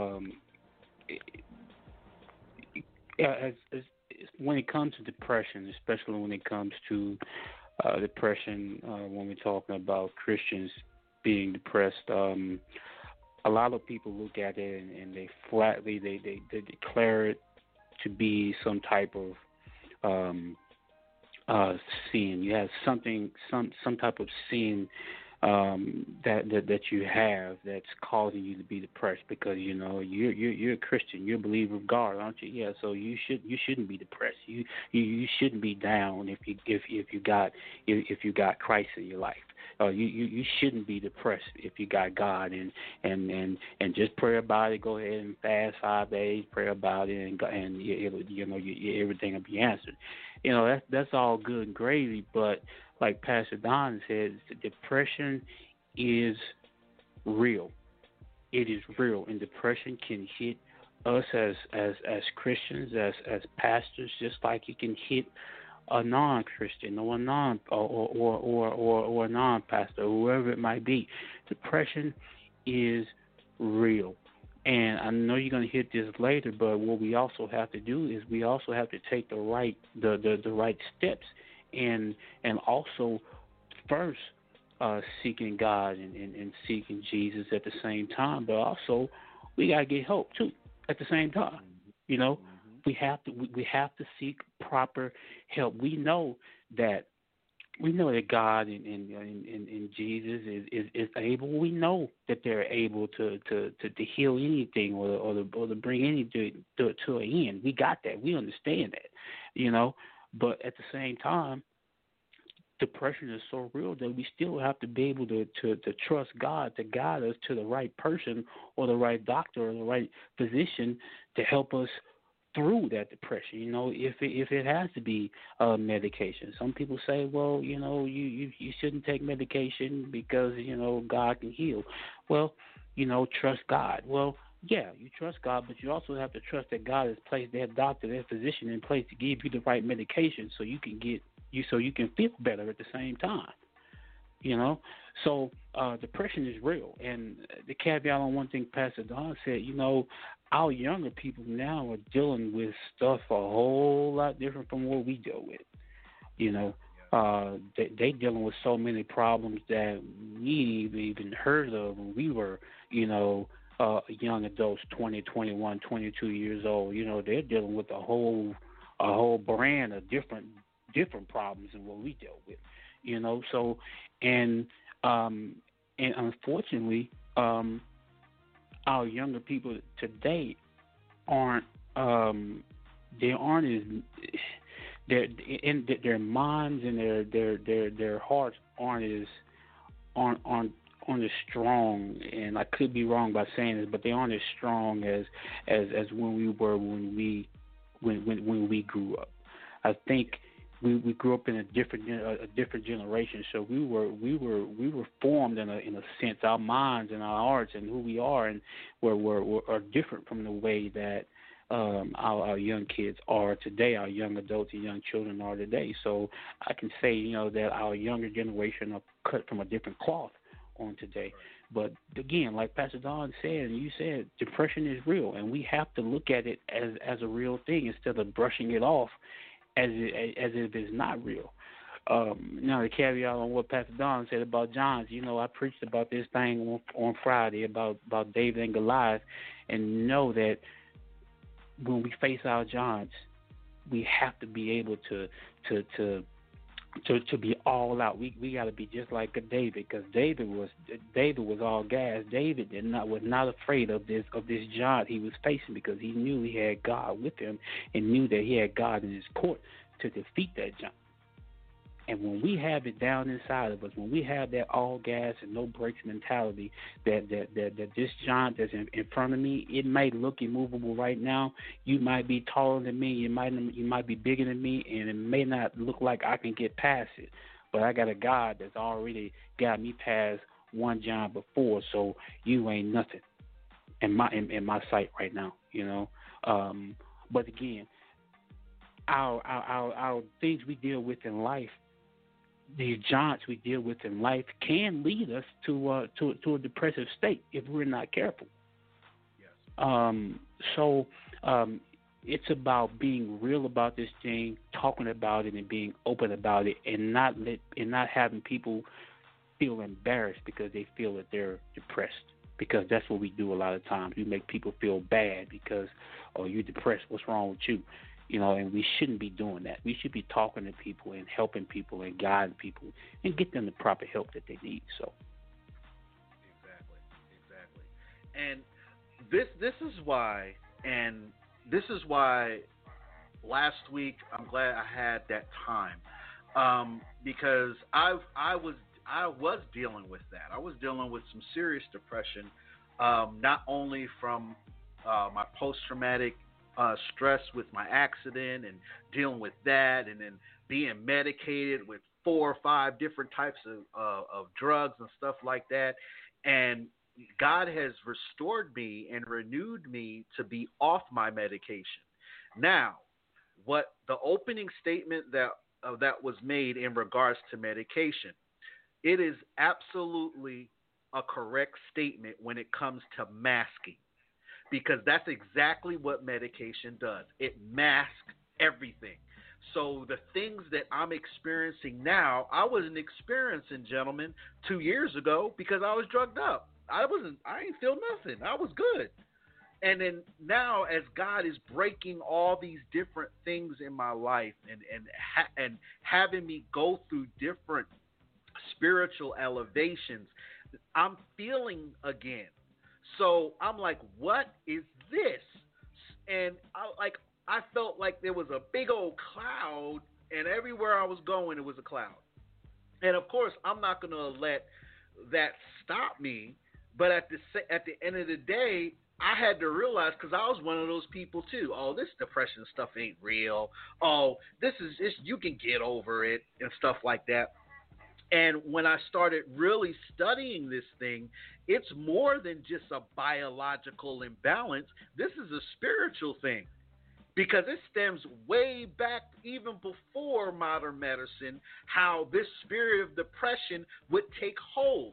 as when it comes to depression, especially when it comes to depression, when we're talking about Christians being depressed, a lot of people look at it and they flatly they declare it to be some type of sin. You have some type of sin that you have that's causing you to be depressed because you're a Christian, you're a believer of God, aren't you? Yeah, so you shouldn't be depressed. You shouldn't be down if you got Christ in your life. You shouldn't be depressed if you got God and just pray about it. Go ahead and fast 5 days, pray about it, and everything will be answered. That's all good and gravy, but like Pastor Don said, depression is real. It is real, and depression can hit us as Christians, as pastors, just like it can hit a non-Christian or a non-pastor, whoever it might be. Depression is real. And I know you're going to hit this later, but what we also have to do is we also have to take the right steps, and also first seeking God and seeking Jesus at the same time. But also we got to get help too at the same time. We have to seek proper help. We know that God and Jesus is able. We know that they're able to heal anything or to bring anything to an end. We got that. We understand that, But at the same time, depression is so real that we still have to be able to trust God to guide us to the right person or the right doctor or the right physician to help us through that depression, if it has to be medication. Some people say, well, you shouldn't take medication because, God can heal. Well, trust God. Well, yeah, you trust God, but you also have to trust that God has placed that doctor, that physician in place to give you the right medication so you can feel better at the same time. So depression is real. And the caveat on one thing Pastor Don said, our younger people now are dealing with stuff a whole lot different from what we deal with. You know, they dealing with so many problems that we even heard of when we were, you know, young adults, 20, 21, 22 years old. You know, they're dealing with a whole brand of different problems than what we dealt with. You know, so and unfortunately, our younger people today aren't their minds and their hearts aren't as strong, and I could be wrong by saying this, but they aren't as strong as when we were when we grew up. I think we grew up in a different generation, so we were formed in a sense. Our minds and our hearts and who we are and are different from the way that our young kids are today, our young adults and young children are today. So I can say, you know, that our younger generation are cut from a different cloth on today. But again, like Pastor Don said, and you said, depression is real, and we have to look at it as a real thing instead of brushing it off as if it's not real. Now, the caveat on what Pastor Don said about Johns, you know, I preached about this thing on Friday about David and Goliath, and know that when we face our Johns, we have to be able to be all out. We got to be just like David, because David was all gas. David was not afraid of this giant he was facing, because he knew he had God with him and knew that he had God in his court to defeat that giant. And when we have it down inside of us, when we have that all gas and no brakes mentality, that this giant that's in front of me, it may look immovable right now. You might be taller than me, you might be bigger than me, and it may not look like I can get past it. But I got a God that's already got me past one giant before, so you ain't nothing in my sight right now, you know. But again, our things we deal with in life, these giants we deal with in life, can lead us to a depressive state if we're not careful. Yes. So it's about being real about this thing, talking about it, and being open about it, and not having people feel embarrassed because they feel that they're depressed. Because that's what we do a lot of times. We make people feel bad because, oh, you're depressed. What's wrong with you? You know, and we shouldn't be doing that. We should be talking to people and helping people and guiding people and get them the proper help that they need. So, exactly. And this is why last week I'm glad I had that time, because I was dealing with that. I was dealing with some serious depression, not only from my post-traumatic stress with my accident and dealing with that, and then being medicated with 4 or 5 different types of drugs and stuff like that. And God has restored me and renewed me to be off my medication. Now, what the opening statement that was made in regards to medication, it is absolutely a correct statement when it comes to masking. Because that's exactly what medication does. It masks everything. So the things that I'm experiencing now, I wasn't experiencing, gentlemen, 2 years ago because I was drugged up. I ain't feel nothing. I was good. And then now, as God is breaking all these different things in my life and having me go through different spiritual elevations, I'm feeling again. So I'm like, what is this? And I felt like there was a big old cloud, and everywhere I was going, it was a cloud. And of course, I'm not going to let that stop me. But at the end of the day, I had to realize, because I was one of those people too. Oh, this depression stuff ain't real. Oh, you can get over it and stuff like that. And when I started really studying this thing, it's more than just a biological imbalance. This is a spiritual thing, because it stems way back even before modern medicine, how this spirit of depression would take hold.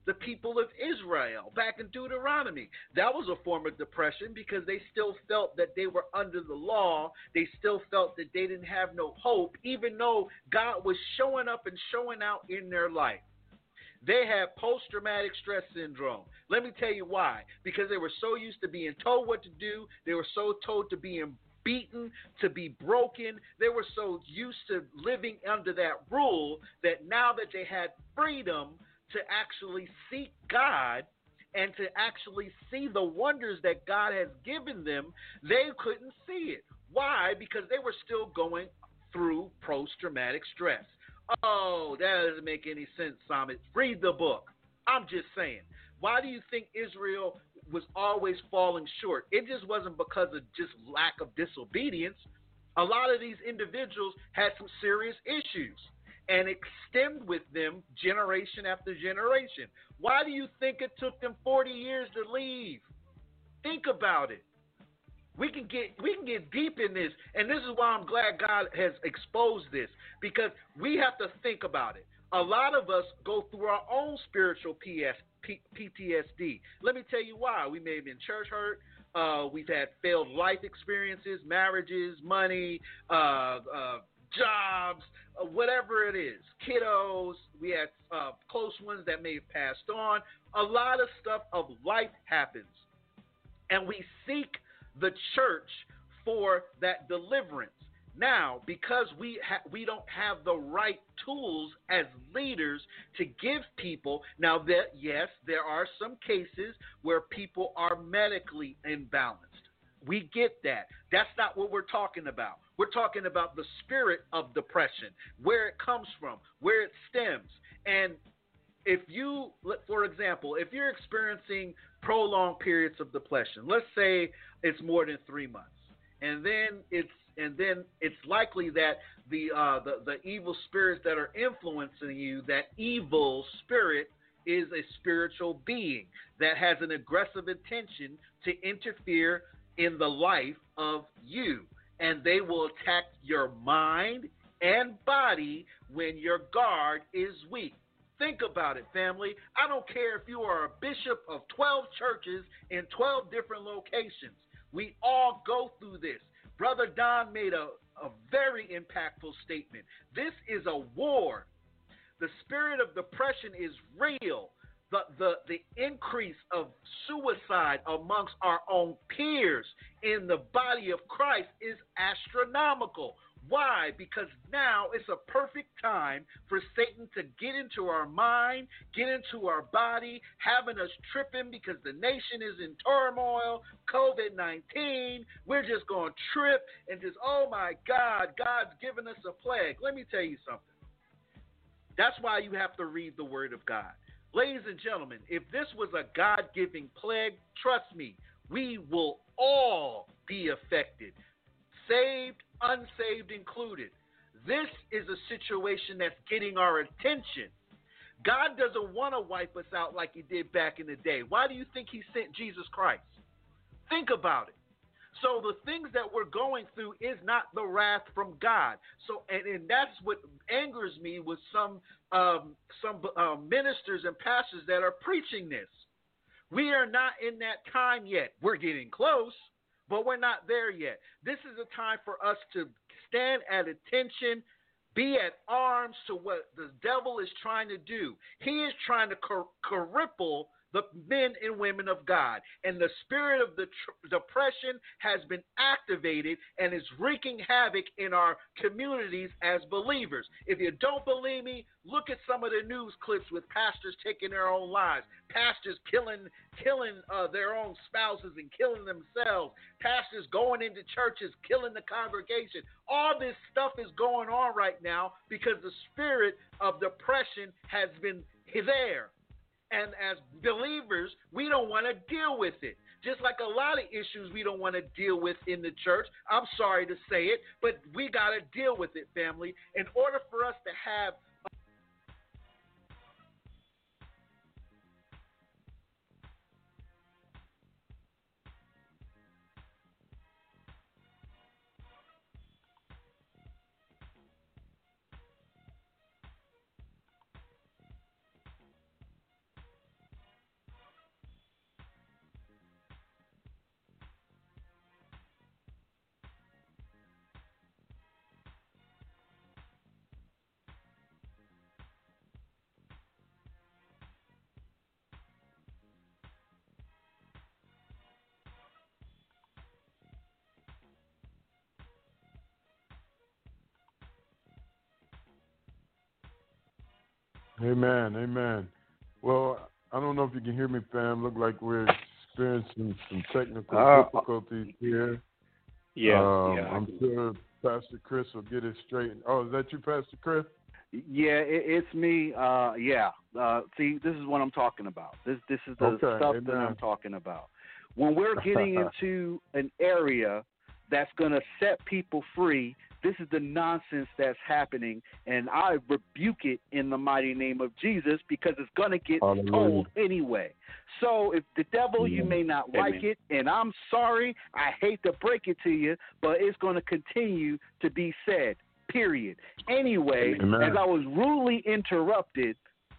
the people of Israel back in Deuteronomy. That was a form of depression because they still felt that they were under the law. They still felt that they didn't have no hope, even though God was showing up and showing out in their life. They had post-traumatic stress syndrome. Let me tell you why. Because they were so used to being told what to do. They were so told to being beaten, to be broken. They were so used to living under that rule that now that they had freedom to actually seek God and to actually see the wonders that God has given them, they couldn't see it. Why? Because they were still going through post-traumatic stress. Oh, that doesn't make any sense, Summit. Read the book. I'm just saying. Why do you think Israel was always falling short? It just wasn't because of just lack of disobedience. A lot of these individuals had some serious issues, and it stemmed with them generation after generation. Why do you think it took them 40 years to leave? Think about it. We can get deep in this, and this is why I'm glad God has exposed this, because we have to think about it. A lot of us go through our own spiritual PTSD. Let me tell you why. We may have been church hurt. We've had failed life experiences, marriages, money, jobs, whatever it is, kiddos. We had close ones that may have passed on. A lot of stuff of life happens, and we seek the church for that deliverance. Now, because we don't have the right tools as leaders to give people, now that, yes, there are some cases where people are medically imbalanced. We get that. That's not what we're talking about. We're talking about the spirit of depression, where it comes from, where it stems. And if you, for example, if you're experiencing prolonged periods of depression, let's say it's more than 3 months, and then it's likely that the evil spirits that are influencing you, that evil spirit is a spiritual being that has an aggressive intention to interfere in the life of you, and they will attack your mind and body when your guard is weak. Think about it, family. I don't care if you are a bishop of 12 churches in 12 different locations. We all go through this. Brother Don made a very impactful statement. This is a war. The spirit of depression is real. The increase of suicide amongst our own peers in the body of Christ is astronomical. Why? Because now it's a perfect time for Satan to get into our mind, get into our body, having us tripping because the nation is in turmoil, COVID-19. We're just going to trip and just, oh my God, God's given us a plague. Let me tell you something. That's why you have to read the Word of God. Ladies and gentlemen, if this was a God-given plague, trust me, we will all be affected. Saved, unsaved included. This is a situation that's getting our attention. God doesn't want to wipe us out like he did back in the day. Why do you think he sent Jesus Christ? Think about it. So the things that we're going through is not the wrath from God. So, and that's what angers me with some ministers and pastors that are preaching this. We are not in that time yet. We're getting close, but we're not there yet. This is a time for us to stand at attention, be at arms to what the devil is trying to do. He is trying to cripple the men and women of God. And the spirit of the depression has been activated and is wreaking havoc in our communities as believers. If you don't believe me, look at some of the news clips with pastors taking their own lives, pastors killing their own spouses and killing themselves, pastors going into churches, killing the congregation. All this stuff is going on right now because the spirit of depression has been there. And as believers, we don't want to deal with it. Just like a lot of issues we don't want to deal with in the church. I'm sorry to say it, but we got to deal with it, family. In order for us to have Amen, amen. Well, I don't know if you can hear me, fam. Look like we're experiencing some technical difficulties here. Yeah, I'm sure Pastor Chris will get it straight. Oh, is that you, Pastor Chris? Yeah, it's me. See, this is what I'm talking about. This is the stuff that I'm talking about. When we're getting into an area that's going to set people free, this is the nonsense that's happening, and I rebuke it in the mighty name of Jesus because it's going to get told anyway. So if the devil, you may not like it, and I'm sorry, I hate to break it to you, but it's going to continue to be said, period. Anyway, as I was rudely interrupted,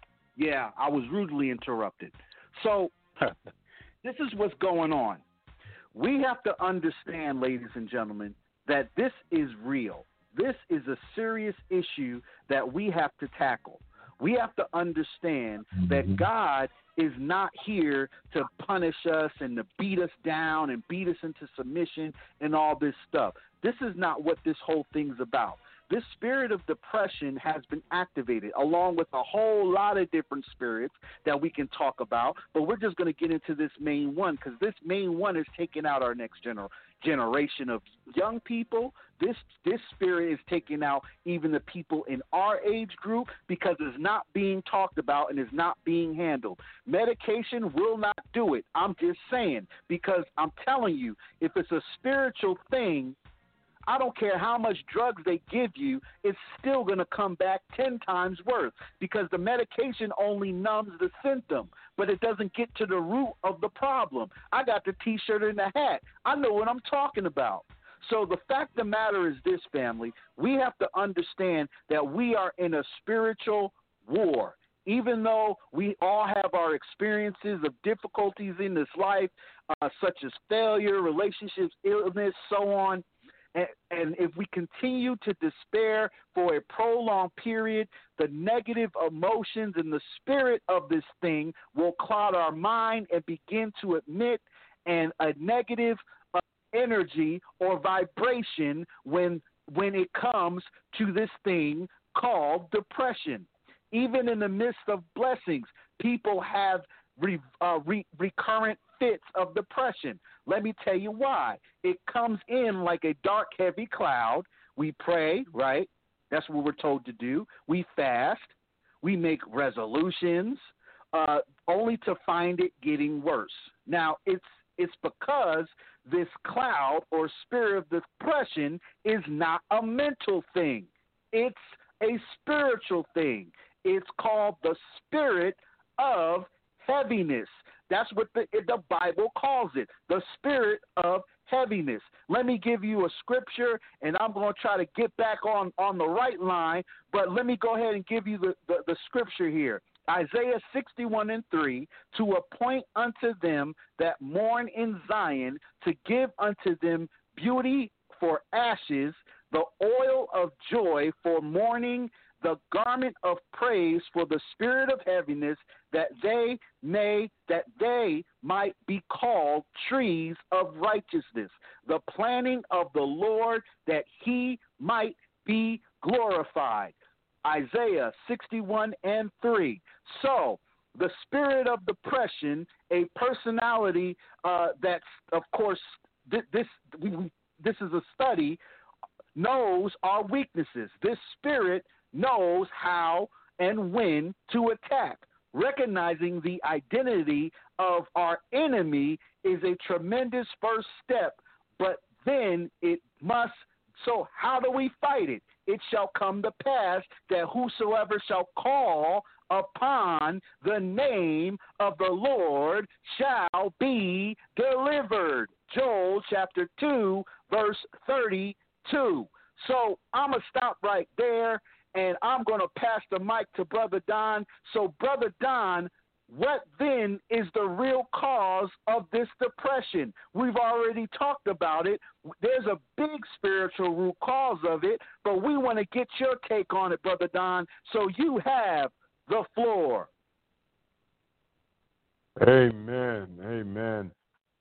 So this is what's going on. We have to understand, ladies and gentlemen, that this is real. This is a serious issue that we have to tackle. We have to understand that God is not here to punish us and to beat us down and beat us into submission and all this stuff. This is not what this whole thing's about. This spirit of depression has been activated along with a whole lot of different spirits that we can talk about, but we're just going to get into this main one because this main one is taking out our next generation of young people. This spirit is taking out even the people in our age group because it's not being talked about and is not being handled. Medication will not do it. I'm just saying, because I'm telling you, if it's a spiritual thing, I don't care how much drugs they give you, it's still going to come back 10 times worse because the medication only numbs the symptom, but it doesn't get to the root of the problem. I got the T-shirt and the hat. I know what I'm talking about. So the fact of the matter is this, family, we have to understand that we are in a spiritual war. Even though we all have our experiences of difficulties in this life, such as failure, relationships, illness, so on, and if we continue to despair for a prolonged period, the negative emotions and the spirit of this thing will cloud our mind and begin to emit a negative energy or vibration when it comes to this thing called depression. Even in the midst of blessings, people have recurrent fits of depression. Let me tell you why. It comes in like a dark, heavy cloud. We pray, right? That's what we're told to do. We fast. We make resolutions, only to find it getting worse. Now, it's because this cloud or spirit of depression is not a mental thing. It's a spiritual thing. It's called the spirit of heaviness. That's what the Bible calls it, the spirit of heaviness. Let me give you a scripture, and I'm going to try to get back on the right line, but let me go ahead and give you the scripture here. Isaiah 61:3, to appoint unto them that mourn in Zion, to give unto them beauty for ashes, the oil of joy for mourning, the garment of praise for the spirit of heaviness, that they might be called trees of righteousness, the planting of the Lord, that he might be glorified. Isaiah 61:3. So the spirit of depression, a personality that's, of course, this is a study, knows our weaknesses. This spirit knows how and when to attack. Recognizing the identity of our enemy is a tremendous first step, but then it must. So how do we fight it? It shall come to pass that whosoever shall call upon the name of the Lord shall be delivered. Joel chapter 2, verse 32. So I'm going to stop right there, and I'm going to pass the mic to Brother Don. So, Brother Don, what then is the real cause of this depression? We've already talked about it. There's a big spiritual root cause of it, but we want to get your take on it, Brother Don. So you have the floor. Amen. Amen.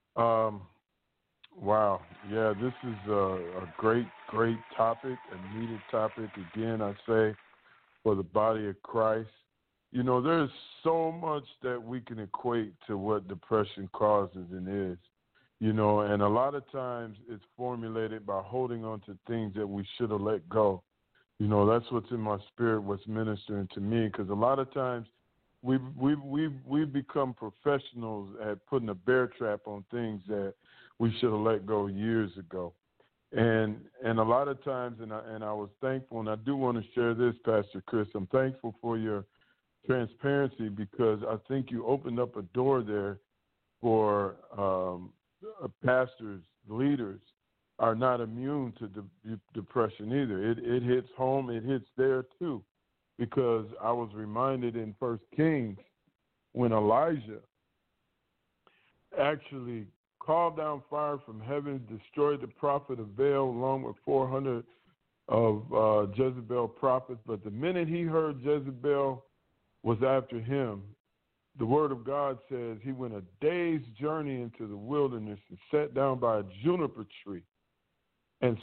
Wow. Yeah, this is a great topic, a needed topic. Again, I say for the body of Christ. You know, there's so much that we can equate to what depression causes and is. You know, and a lot of times it's formulated by holding on to things that we should have let go. You know, that's what's in my spirit, what's ministering to me, because a lot of times we've become professionals at putting a bear trap on things that we should have let go years ago. And a lot of times, and I was thankful, and I do want to share this, Pastor Chris. I'm thankful for your transparency, because I think you opened up a door there for pastors, leaders are not immune to depression either. It hits home, it hits there too, because I was reminded in 1 Kings when Elijah actually called down fire from heaven, destroyed the prophet of Baal along with 400 of Jezebel prophets. But the minute he heard Jezebel was after him, the word of God says he went a day's journey into the wilderness and sat down by a juniper tree.